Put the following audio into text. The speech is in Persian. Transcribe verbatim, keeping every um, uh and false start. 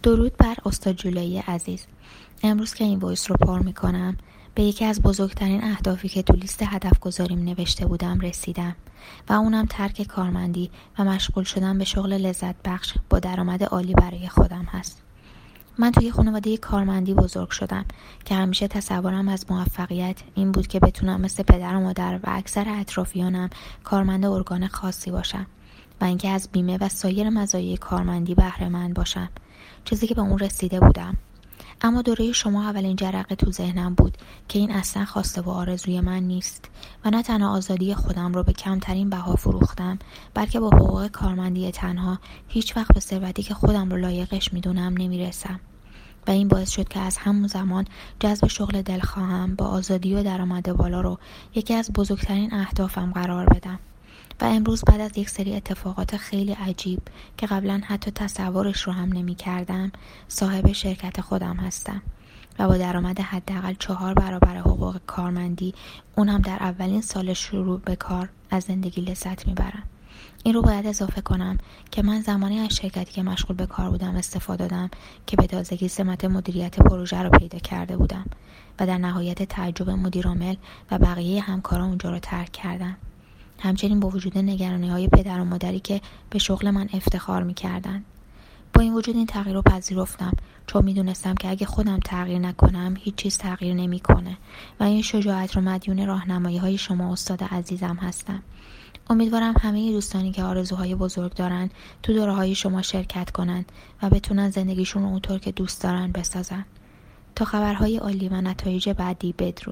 درود بر استاد جولایی عزیز. امروز که این وایس رو پر میکنم به یکی از بزرگترین اهدافی که تو لیست هدف گذاریم نوشته بودم رسیدم و اونم ترک کارمندی و مشغول شدن به شغل لذت بخش با درآمد عالی برای خودم هست. من توی خانواده کارمندی بزرگ شدم که همیشه تصورم از موفقیت این بود که بتونم مثل پدر و مادر و اکثر اطرافیانم کارمند ارگان خاصی باشم و اینکه از بیمه و سایر مزایای کارمندی بهره مند باشم، چیزی که به اون رسیده بودم. اما دوره شما اولین جرقه تو ذهنم بود که این اصلا خواسته و آرزوی من نیست و نه تنها آزادی خودم رو به کمترین بها فروختم، بلکه با حقوق کارمندی تنها هیچ وقت به ثروتی که خودم رو لایقش میدونم نمیرسم. و این باعث شد که از همون زمان جذب شغل دلخواهم با آزادی و درآمد بالا رو یکی از بزرگترین اهدافم قرار بدم. و امروز بعد از یک سری اتفاقات خیلی عجیب که قبلا حتی تصورش رو هم نمی کردم صاحب شرکت خودم هستم و با درآمد حداقل چهار برابر حقوق کارمندی، اون هم در اولین سال شروع به کار، از زندگی لذت می برم. این رو باید اضافه کنم که من زمانی از شرکتی که مشغول به کار بودم استفاده دادم که به تازگی سمت مدیریت پروژه رو پیدا کرده بودم و در نهایت تعجب مدیرعامل و بقیه همکاران اونجا رو ترک کردم. همچنین با وجود نگرانی‌های پدر و مادری که به شغل من افتخار می‌کردند. با این وجود این تغییر رو پذیرفتم، چون می‌دونستم که اگه خودم تغییر نکنم هیچ چیز تغییر نمی‌کنه و این شجاعت رو مدیون راهنمایی‌های شما استاد عزیزم هستم. امیدوارم همه دوستانی که آرزوهای بزرگ دارن تو دوره‌های شما شرکت کنن و بتونن زندگیشون رو اونطور که دوست دارن بسازن. تا خبرهای عالی و نتایج بعدی، بدرود.